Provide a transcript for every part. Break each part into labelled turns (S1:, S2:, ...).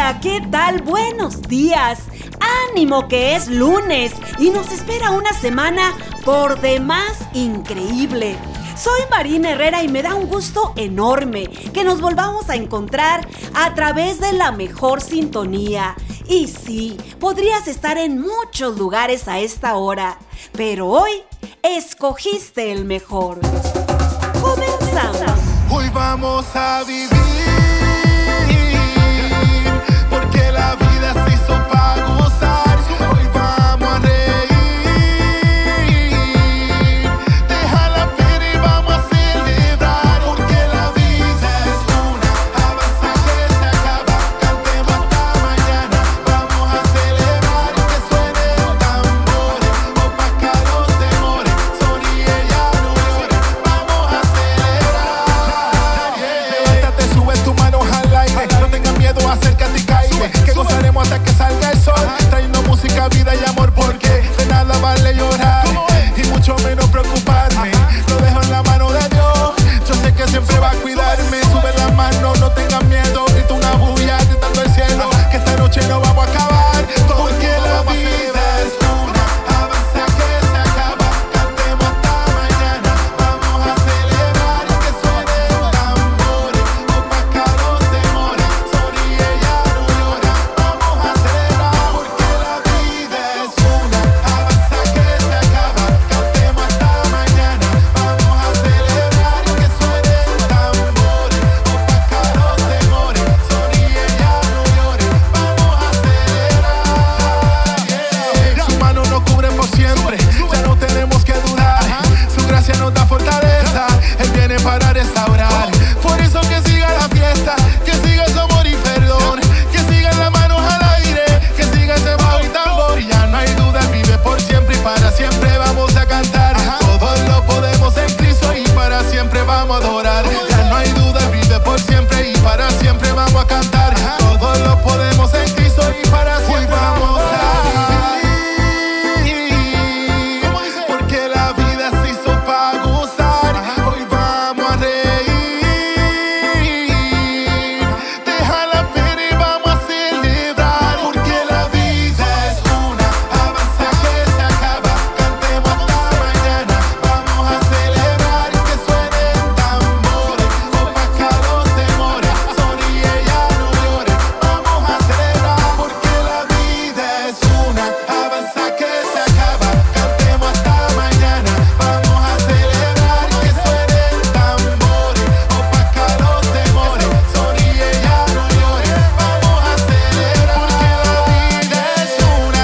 S1: Hola, ¿qué tal? Buenos días. Ánimo que es lunes y nos espera una semana por demás increíble. Soy Marina Herrera y me da un gusto enorme que nos volvamos a encontrar a través de la mejor sintonía. Y sí, podrías estar en muchos lugares a esta hora, pero hoy escogiste el mejor. Comenzamos.
S2: Hoy vamos a vivir, porque la vida se hizo para gozar. Hoy vamos a reír, deja la pena y vamos a celebrar, porque la vida es una avanza que se acaba. Cantemos hasta mañana, vamos a celebrar y que suenen tambores, opaca los temores, sonríe ya no llores, vamos a celebrar. Levántate, sube tus manos al aire, no tengas miedo, acércate y caíre, que gozaremos hasta que salga el sol, trayendo música, vida y amor, porque de nada vale llorar y mucho menos preocuparme. Lo dejo en la mano de Dios, yo sé que siempre va a cuidarme. Sube la mano, no tengas miedo, grita una bulla gritando al cielo, que esta noche no vamos a acabar, porque la vida es una avanza que se acaba. Cantemos hasta mañana, vamos a celebrar y que suenen tambores, opaca los temores, sonríe ya no llora, vamos a celebrar, porque la vida es una avanza que se acaba. Cantemos hasta mañana, vamos a celebrar y que suenen tambores, opaca los temores, sonríe ya no llores, vamos a celebrar. Su mano nos cubre por siempre, ya no tenemos que dudar, su gracia nos da fortaleza, Él viene para restaurar. Por eso que siga la fiesta, que siga su amor y perdón, que sigan las manos al aire, que siga ese bajo y tambor. Ya no hay duda, Él vive por siempre y para siempre vamos a cantar. Todos lo podemos en Cristo y para siempre vamos a adorar. Ya no hay duda, Él vive por siempre y para siempre vamos a cantar. Todos lo podemos en Cristo y para siempre vamos a vivir, porque la vida se hizo para gozar. Hoy vamos a reír, deja la pena y vamos a celebrar, porque la vida es una avanza que se acaba. Cantemos hasta mañana, vamos a celebrar y que suenen tambores, opaca los temores, sonríe ya no llores, vamos a celebrar, porque la vida es una avanza que se acaba. Cantemos hasta mañana, vamos a celebrar y que suenen tambores, opaca los temores, sonríe ya no llores, vamos a celebrar, porque la vida es una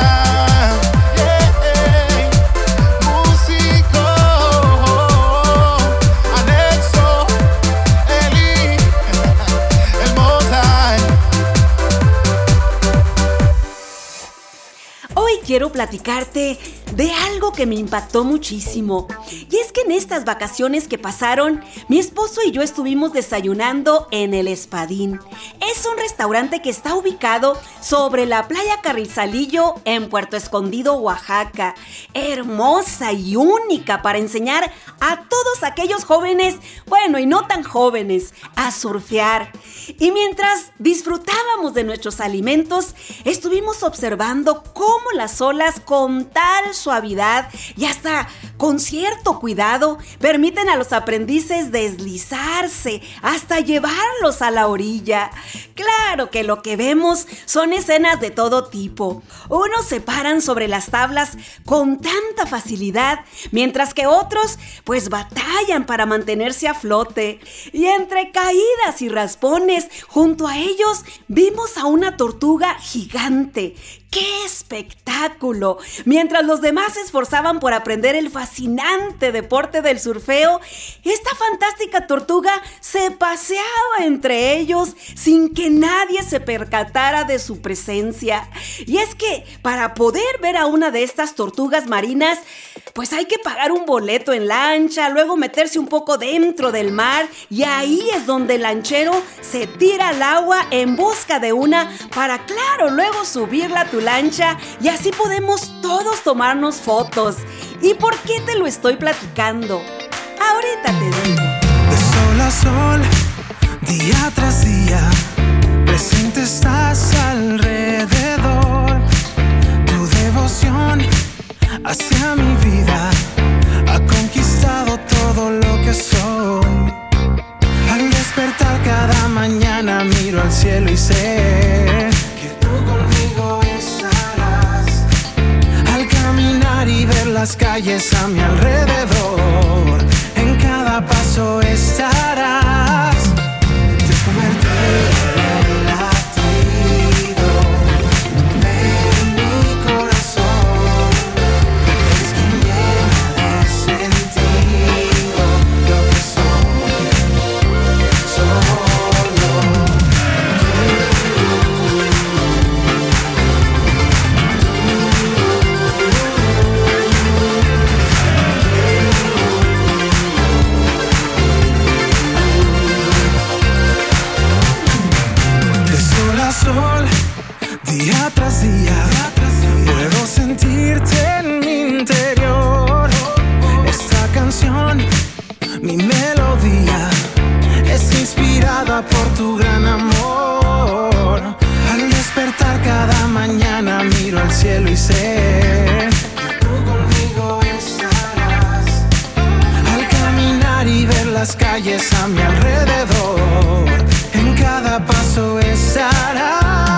S2: músico, anexo, Eli, el Mozart.
S1: Hoy quiero platicarte de algo que me impactó muchísimo. Y es que en estas vacaciones que pasaron, mi esposo y yo estuvimos desayunando en El Espadín. Es un restaurante que está ubicado sobre la playa Carrizalillo en Puerto Escondido, Oaxaca. Hermosa y única para enseñar a todos aquellos jóvenes, bueno, y no tan jóvenes, a surfear. Y mientras disfrutábamos de nuestros alimentos, estuvimos observando cómo las olas con tal suavidad y hasta con cierto cuidado permiten a los aprendices deslizarse hasta llevarlos a la orilla. Claro que lo que vemos son escenas de todo tipo. Unos se paran sobre las tablas con tanta facilidad, mientras que otros pues batallan para mantenerse a flote. Y entre caídas y raspones, junto a ellos vimos a una tortuga gigante. ¡Qué espectáculo! Mientras los demás se esforzaban por aprender el fascinante deporte del surfeo, esta fantástica tortuga se paseaba entre ellos sin que nadie se percatara de su presencia. Y es que para poder ver a una de estas tortugas marinas, pues hay que pagar un boleto en lancha, luego meterse un poco dentro del mar, y ahí es donde el lanchero se tira al agua en busca de una para, claro, luego subirla a tu lancha, y así podemos todos tomarnos fotos. ¿Y por qué te lo estoy platicando? Ahorita te digo.
S3: De sol a sol, día tras día, presente estás al miro al cielo y sé que tú conmigo estarás. Al caminar y ver las calles a mi alrededor, en cada paso estarás. Desconvertir el latido de mi corazón es quien llena de sentido lo que soy. Solo sol, día tras día, puedo sentirte en mi interior. Esta canción, mi melodía, es inspirada por tu gran amor. Al despertar cada mañana miro al cielo y sé que tú conmigo estarás. Al caminar y ver las calles a mi alrededor, en cada paso estarás.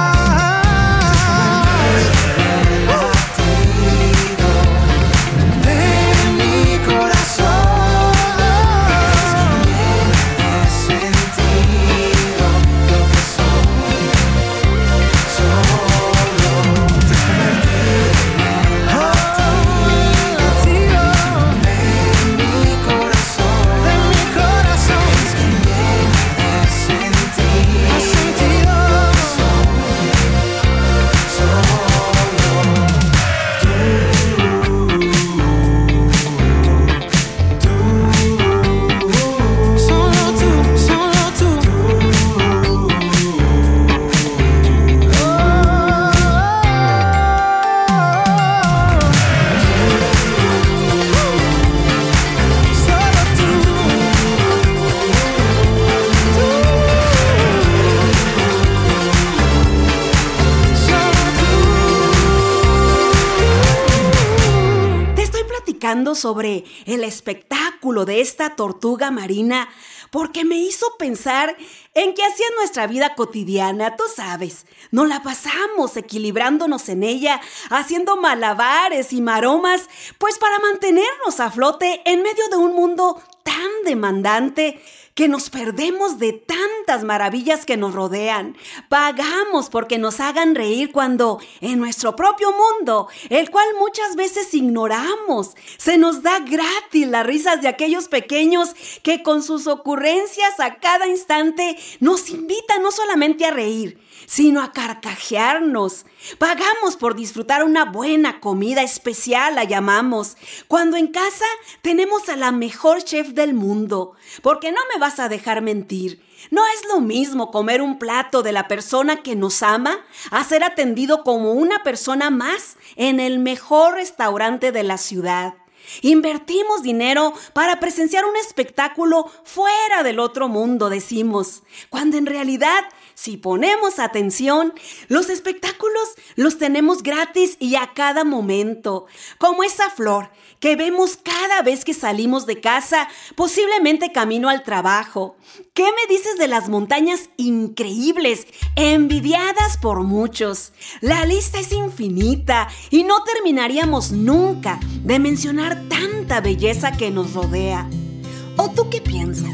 S1: Sobre el espectáculo de esta tortuga marina porque me hizo pensar en que así es nuestra vida cotidiana, tú sabes. Nos la pasamos equilibrándonos en ella, haciendo malabares y maromas, pues para mantenernos a flote en medio de un mundo tan demandante que nos perdemos de tantas maravillas que nos rodean. Pagamos porque nos hagan reír cuando en nuestro propio mundo, el cual muchas veces ignoramos, se nos da gratis las risas de aquellos pequeños que con sus ocurrencias a cada instante nos invitan no solamente a reír, sino a carcajearnos. Pagamos por disfrutar una buena comida especial, la llamamos, cuando en casa tenemos a la mejor chef del mundo. Porque no me vas a dejar mentir, no es lo mismo comer un plato de la persona que nos ama a ser atendido como una persona más en el mejor restaurante de la ciudad. Invertimos dinero para presenciar un espectáculo fuera del otro mundo, decimos, cuando en realidad, si ponemos atención, los espectáculos los tenemos gratis y a cada momento, como esa flor que vemos cada vez que salimos de casa, posiblemente camino al trabajo. ¿Qué me dices de las montañas increíbles, envidiadas por muchos? La lista es infinita y no terminaríamos nunca de mencionar tanta belleza que nos rodea. ¿O tú qué piensas?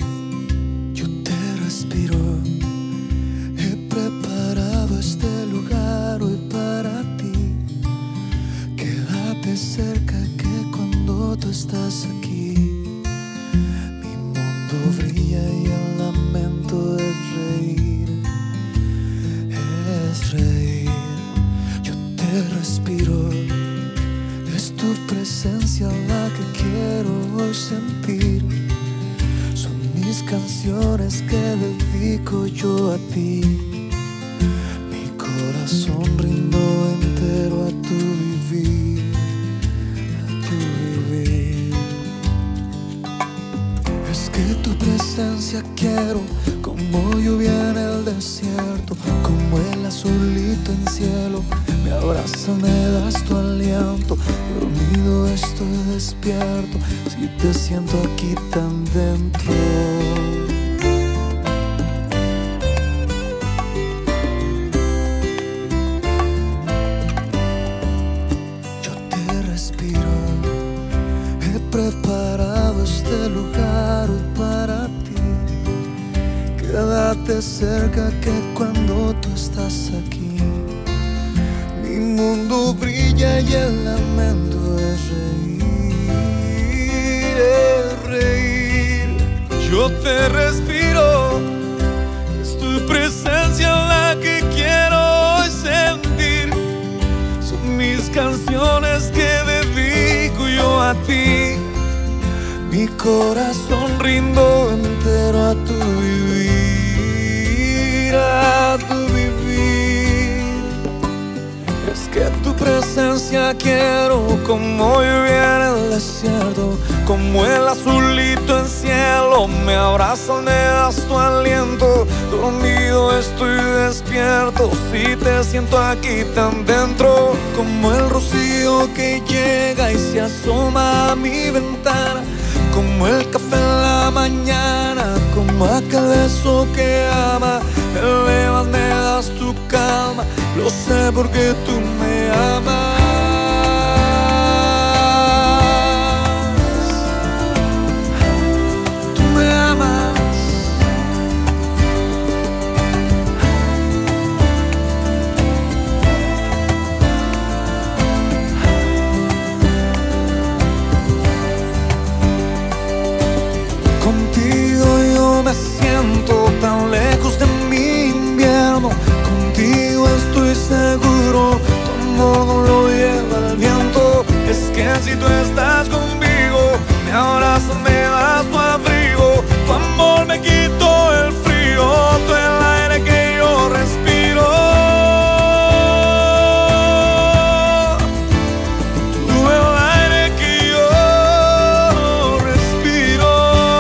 S3: Yo te respiro, he preparado este lugar hoy para ti. Quédate cerca que cuando tú estás aquí, mi mundo brilla y el lamento es reír, es reír. Yo te respiro, es tu presencia la que quiero hoy sentir. Son mis canciones que dedico yo a ti. Mi corazón rindo entero a tu vivir, a tu vivir. Es que tu presencia quiero, como lluvia en el desierto, como el azulito en cielo. Me abrazas, me das tu aliento. Dormido estoy despierto, si te siento aquí tan dentro. quédate cerca que cuando tú estás aquí, mi mundo brilla y el lamento es reír. Yo te respiro, es tu presencia la que quiero hoy sentir. Son mis canciones que dedico yo a ti. Mi corazón rindo entero a tu vivir, a tu vivir. Es que tu presencia quiero como lluvia en el desierto, como el azulito en cielo. Me abrazas, me das tu aliento. Dormido estoy despierto si te siento aquí tan dentro. Como el rocío que llega y se asoma a mi ventana, como el café en la mañana, como aquel beso que ama. Me elevas, me das tu calma, lo sé porque tú me amas. Tú me amas. Contigo yo me siento tan lejos de mi invierno. Contigo estoy seguro, tu amor no lo lleva el viento. Es que si tú estás conmigo, me abrazas, me das tu abrigo. Tu amor me quitó el frío, tú el aire que yo respiro. Tú el aire que yo respiro.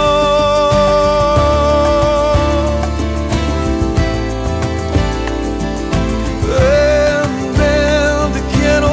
S3: Ven, ven, te quiero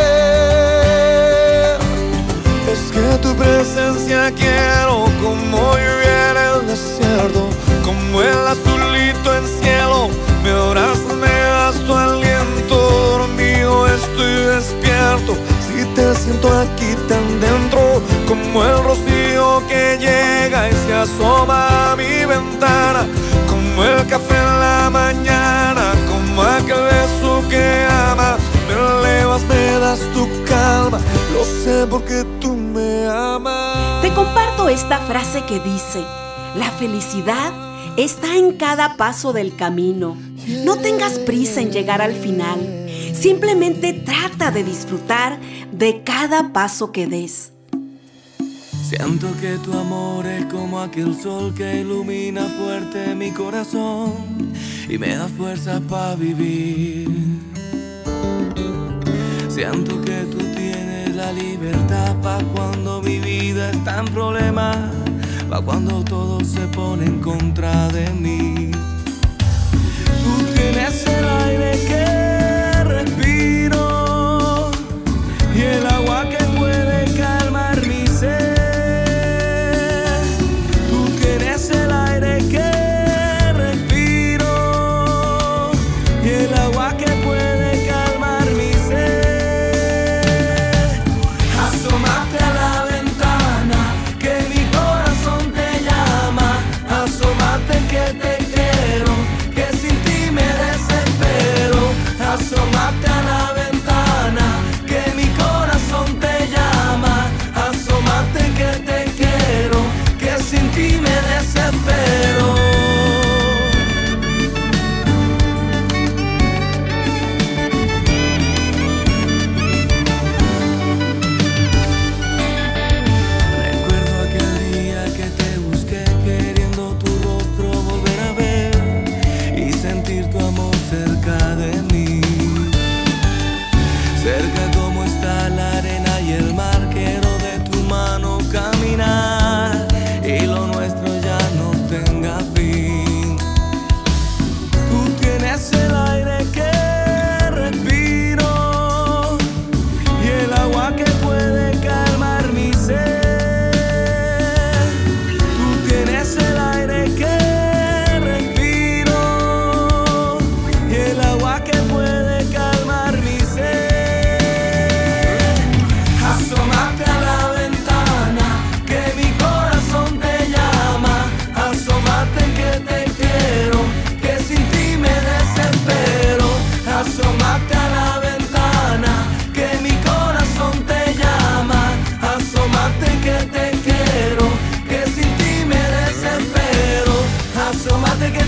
S3: ver. Es que tu presencia quiero como lluvia en el desierto, como el azulito en cielo. Me abrazas, me das tu aliento. Dormido estoy despierto si te siento aquí tan dentro. Como el rocío que llega y se asoma a mi ventana, como el café en la mañana, como aquel beso que ama. Me elevas, me das tu calma, lo sé porque tú me amas.
S1: Te comparto esta frase que dice: la felicidad está en cada paso del camino. No tengas prisa en llegar al final. Simplemente trata de disfrutar de cada paso que des.
S4: Siento que tu amor es como aquel sol que ilumina fuerte mi corazón y me da fuerza para vivir. Siento que tú tienes la libertad pa' cuando mi vida está en problemas, pa' cuando todo se pone en contra de mí. Tú tienes el aire que respiro y el agua que puede calmar mi sed. Tú tienes el aire que respiro y el agua que puede calmar mi sed. Asómate a la ventana que mi corazón te llama. Asómate que te quiero, que sin ti me desespero. Asómate a la ventana que mi corazón te llama. Asómate que te quiero, que sin ti me desespero. Recuerdo aquel día que te busqué queriendo tu rostro volver a ver.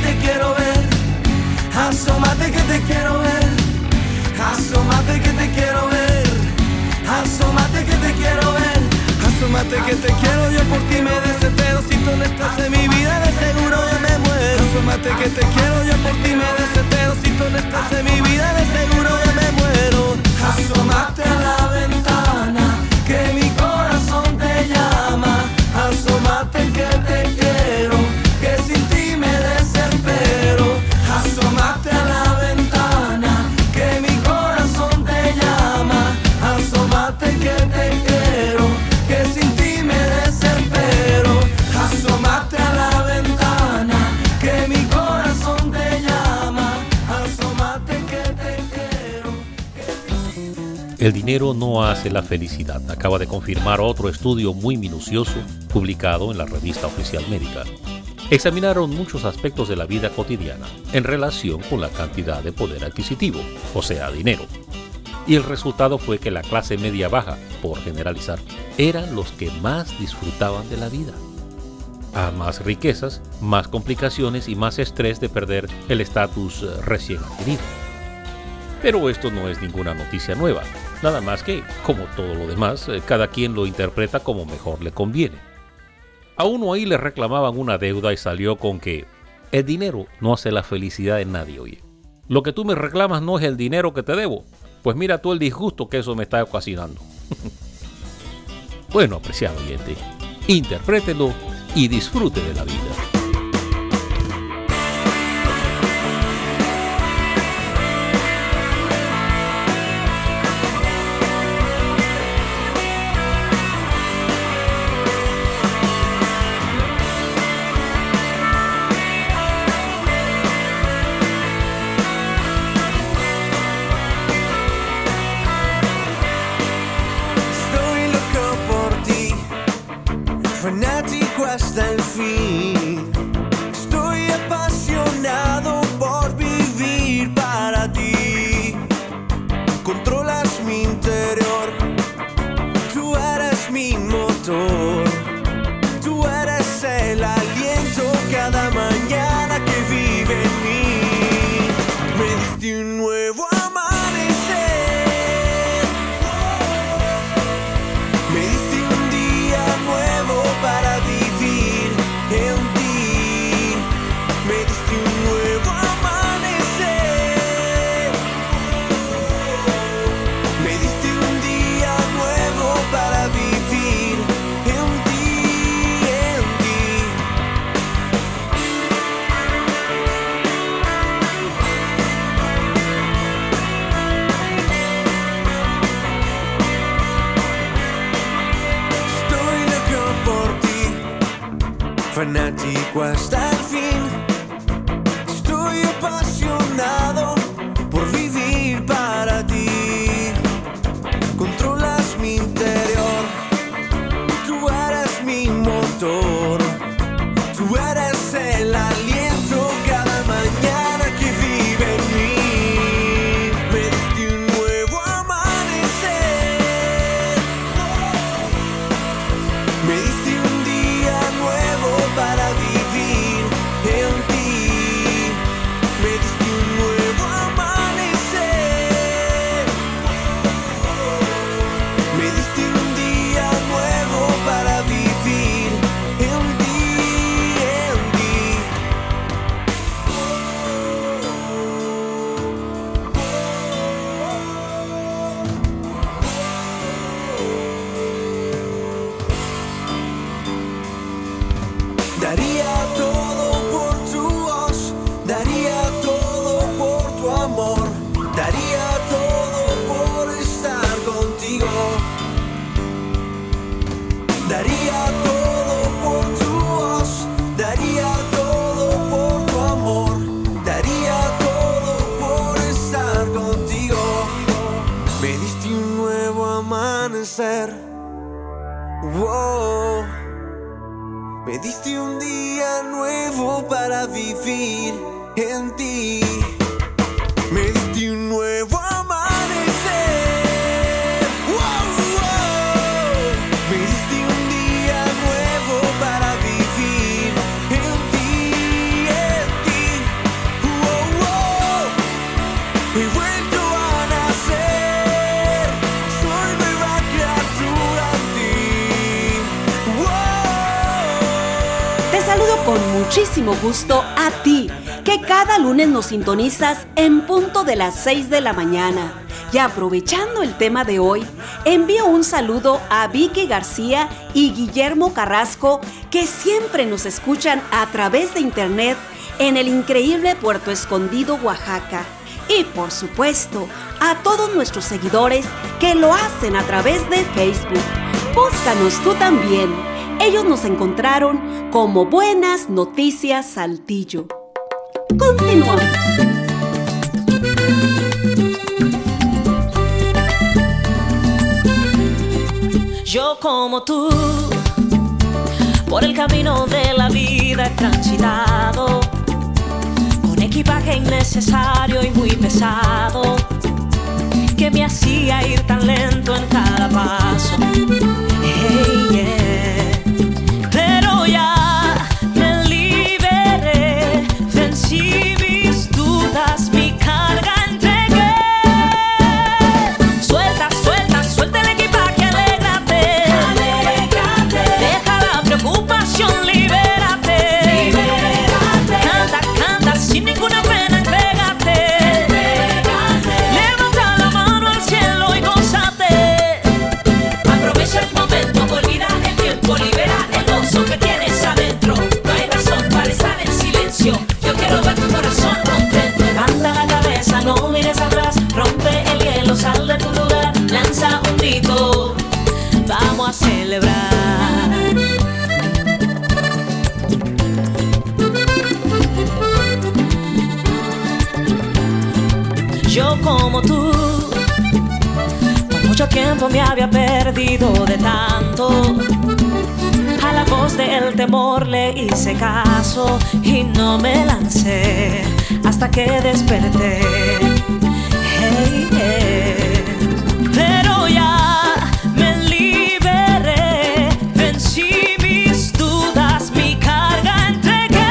S4: te quiero ver. Asómate que te quiero ver. Asómate que te quiero ver. Asómate que te quiero ver. Asómate que te quiero, yo por ti me desespero. Si tú no estás en mi vida de seguro yo me muero. Asómate que te quiero, yo por ti me desespero. Si tú no estás en mi vida de seguro yo me muero. Asómate a la ventana, que mi corazón te llama. Asómate que te quiero, que sin ti me desespero. Asómate a la ventana, que mi corazón te llama. Asómate que te quiero, que sin ti me desespero. Asómate a la ventana, que mi corazón te llama. Asómate que te quiero.
S5: El dinero no hace la felicidad, acaba de confirmar otro estudio muy minucioso publicado en la revista oficial médica. Examinaron muchos aspectos de la vida cotidiana en relación con la cantidad de poder adquisitivo, o sea, dinero. Y el resultado fue que la clase media baja, por generalizar, eran los que más disfrutaban de la vida. A más riquezas, más complicaciones y más estrés de perder el estatus recién adquirido. Pero esto no es ninguna noticia nueva, nada más que, como todo lo demás, cada quien lo interpreta como mejor le conviene. A uno ahí le reclamaban una deuda y salió con que el dinero no hace la felicidad de nadie, oye. Lo que tú me reclamas no es el dinero que te debo. Pues mira tú el disgusto que eso me está ocasionando. Bueno, apreciado oyente, interprételo y disfrute de la vida.
S3: Fanático hasta el fin. Estoy apasionado por vivir para ti. Controlas mi interior. Tú eres mi motor. Tú eres el aliento cada mañana que vive en mí. Me diste un nuevo amanecer. Me diste un día nuevo para vivir en ti. Me diste un nuevo amanecer. Me diste un día nuevo para vivir en ti, en ti. Estoy loco por ti, fanático hasta el fin. Estoy apasionado por vivir para ti. Controlas mi interior. Tú eres mi motor. Tú eres el aliento cada mañana que vive en mí. Me diste un nuevo amanecer. Me diste un día nuevo para vivir en ti. Me diste un nuevo amanecer. Me diste un día nuevo para vivir en ti, en ti. Daría todo por tu voz, daría todo por tu amor, daría todo por estar contigo. Daría todo por tu voz, daría todo por tu amor, daría todo por estar contigo. Me diste un nuevo amanecer. Wow. Me diste un día nuevo para vivir en ti. Me diste un nuevo amanecer. Wow, wow. Me diste un día nuevo para vivir en ti, en ti.
S1: muchísimo gusto a ti, que cada lunes nos sintonizas en punto de las 6 de la mañana. Y aprovechando el tema de hoy, envío un saludo a Vicky García y Guillermo Carrasco, que siempre nos escuchan a través de internet en el increíble Puerto Escondido, Oaxaca. Y por supuesto, a todos nuestros seguidores que lo hacen a través de Facebook. Búscanos tú también. Ellos nos encontraron como Buenas Noticias Saltillo. Continuamos.
S6: Yo como tú, por el camino de la vida he transitado, con equipaje innecesario y muy pesado, que me hacía ir tan lento en cada paso. Hey, yeah. Pero ya me liberé, vencí mis dudas, mi carga entregué. Suelta, suelta, suelta el equipaje, alégrate. Deja la preocupación, libérate. Canta, canta, sin ninguna pena, entrégate. Levanta la mano al cielo y gózate. Aprovecha el momento, olvida el tiempo, libera el gozo que tienes adentro. No hay razón para estar en silencio. Yo quiero ver tu corazón contento. Levanta la cabeza, no mires atrás. Rompe el hielo, sal de tu lugar. Lanza un grito, vamos a celebrar. Yo como tú, por mucho tiempo me había perdido de tanto. A la voz del temor le hice caso y no me lancé hasta que desperté. Hey, hey. Pero ya me liberé, vencí mis dudas, mi carga entregué.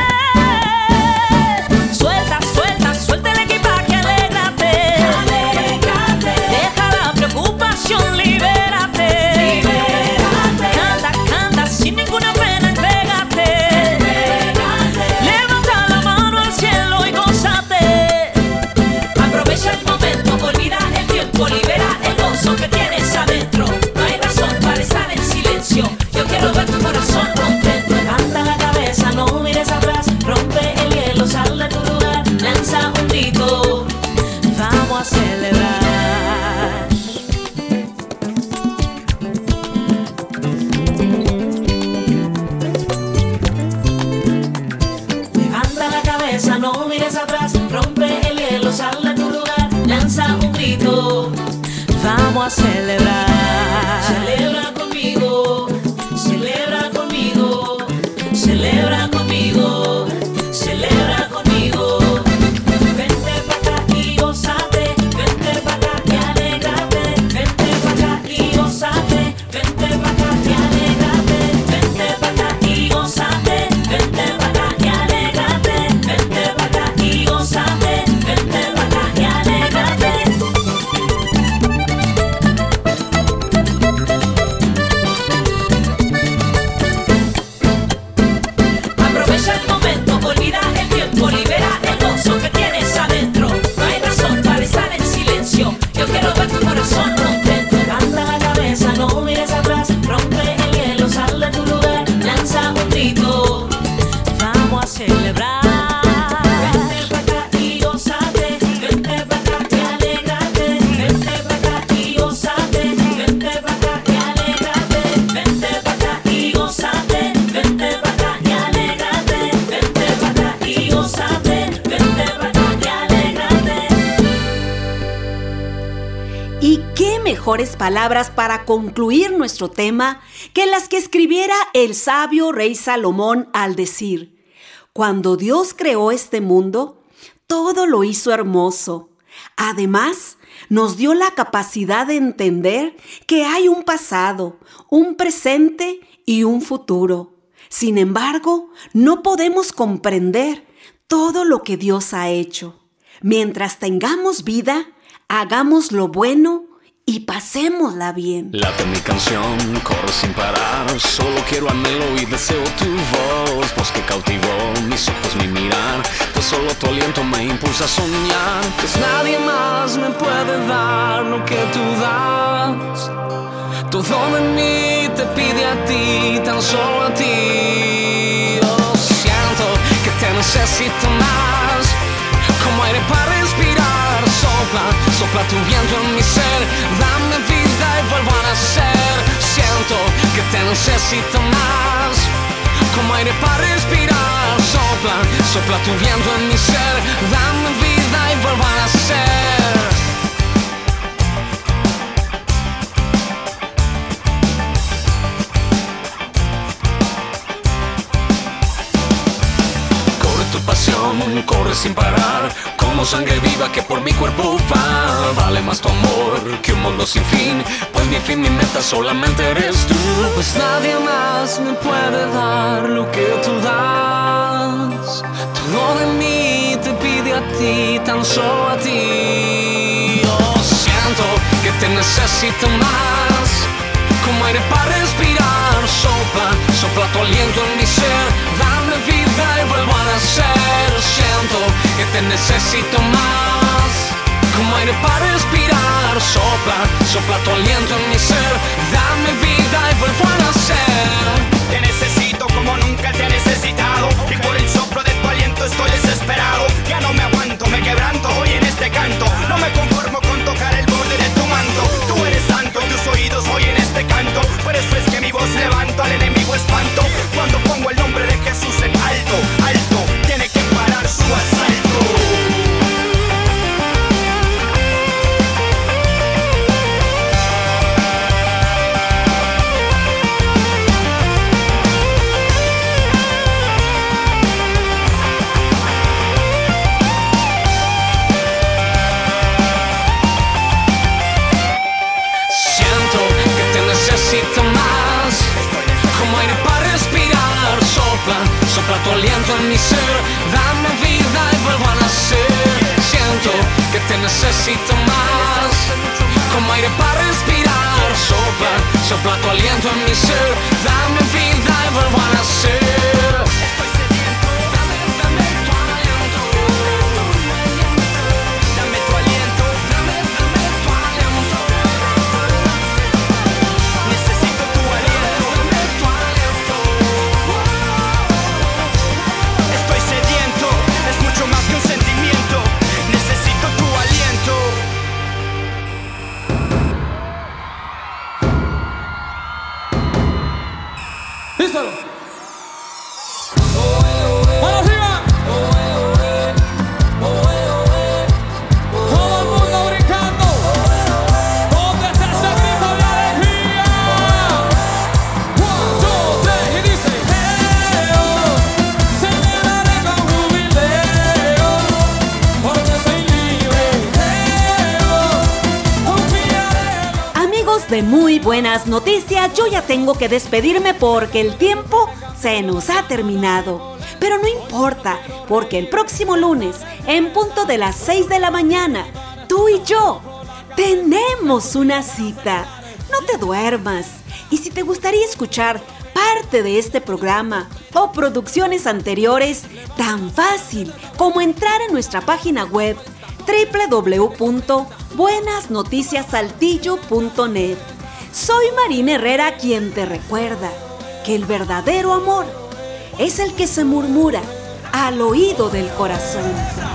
S6: Suelta, suelta, suelta el equipaje, alégrate. Deja la preocupación, libérate. Canta, canta, sin ninguna pena, entrégate. Levanta la mano al cielo y gózate. Aprovecha el momento, olvida el tiempo, libera el gozo que tienes adentro. No hay razón para estar en silencio. Yo quiero ver tu corazón contento. Levanta la cabeza, no mires atrás. Rompe el hielo, sal de tu lugar. Lanza un grito, vamos a celebrar. Levanta la cabeza, no mires atrás. Rompe el hielo, sal de tu lugar. Lanza un grito, vamos a celebrar. Celebra conmigo, celebra conmigo, celebra conmigo, celebra conmigo. Vente pa' acá y gózate, vente pa' acá y alégrate. Vente pa' acá y gózate, vente pa' acá y alégrate. Vente pa' acá y gózate, vente pa' acá y alégrate. Vente pa' acá y gózate, vente pa' acá y alégrate. Aprovecha el momento, olvida el tiempo, libera el gozo que tienes adentro. No hay razón para estar en silencio. Yo quiero ver tu corazón contento. Levanta la cabeza, no mires atrás. Rompe el hielo, sal de tu lugar. Lanza un grito, vamos a celebrar. Vente pa' acá y gózate, vente pa' acá y alégrate. Vente pa' acá y gózate, vente pa' acá y alégrate. Vente pa' acá y gózate, vente pa' acá y alégrate. Vente pa' acá y gózate, vente pa' acá y alégrate.
S1: Y qué mejores palabras para concluir nuestro tema que las que escribiera el sabio rey Salomón al decir: cuando Dios creó este mundo, todo lo hizo hermoso. Además, nos dio la capacidad de entender que hay un pasado, un presente y un futuro. Sin embargo, no podemos comprender todo lo que Dios ha hecho. Mientras tengamos vida, hagamos lo bueno y pasémosla bien.
S7: Late mi canción, corre sin parar. Solo quiero anhelo y deseo tu voz. Voz que cautivó mis ojos, mi mirar. Pues solo tu aliento me impulsa a soñar.
S4: Pues nadie más me puede dar lo que tú das. Todo de mí te pide a ti, tan solo a ti. Oh, siento que te necesito más. Como aire para respirar. Sopla, sopla tu viento en mi ser. Dame vida y vuelvo a nacer. Siento que te necesito más. Como aire para respirar. Sopla, sopla tu viento en mi ser. Dame vida y vuelvo a nacer. Corre sin parar, como sangre viva que por mi cuerpo va. Vale más tu amor que un mundo sin fin, pues mi fin, mi meta solamente eres tú. Pues nadie más me puede dar lo que tú das. Todo de mí te pide a ti, tan solo a ti. Oh, siento que te necesito más. Como aire para respirar. Sopla, sopla tu aliento en mi ser. Dame vida y vuelvo a nacer. Siento que te necesito más. Como aire para respirar. Sopla, sopla tu aliento en mi ser. Dame vida y vuelvo a nacer.
S8: Te necesito como nunca te he necesitado. Y por el soplo de tu aliento estoy desesperado. Ya no me aguanto, me quebranto hoy en este canto. No me conformo con tocar el borde de tu manto. Tú eres santo, tus oídos oyen este canto. Por eso es que mi voz levanto al enemigo espanto. Cuando pongo el nombre de Jesús en alto, alto, tiene que parar su asalto.
S4: Necesito más, como aire para respirar. Sopla, sopla tu aliento en mi ser. Dame vida y vuelvo a nacer. Siento que te necesito más, como aire para respirar. Sopla, sopla tu aliento en mi ser. Dame vida y vuelvo a nacer. Estoy sediento, dame tu aliento. Dame tu aliento, dame tu aliento. Necesito tu aliento, dame tu aliento. Estoy sediento, es mucho más que un sentimiento. Necesito tu aliento.
S9: ¡Listo! ¡Vamos arriba! Todo el mundo brincando. ¿Dónde está ese grito de alegría? 1, 2, 3 y dice: celebraré con jubileo, porque soy libre. Confiaré.
S1: Amigos de Muy Buenas Noticias, yo ya tengo que despedirme porque el tiempo se nos ha terminado. Pero no importa, porque el próximo lunes, en punto de las 6 de la mañana, tú y yo tenemos una cita. No te duermas. Y si te gustaría escuchar parte de este programa o producciones anteriores, tan fácil como entrar en nuestra página web www.buenasnoticiassaltillo.net. Soy Marina Herrera, quien te recuerda que el verdadero amor es el que se murmura al oído del corazón.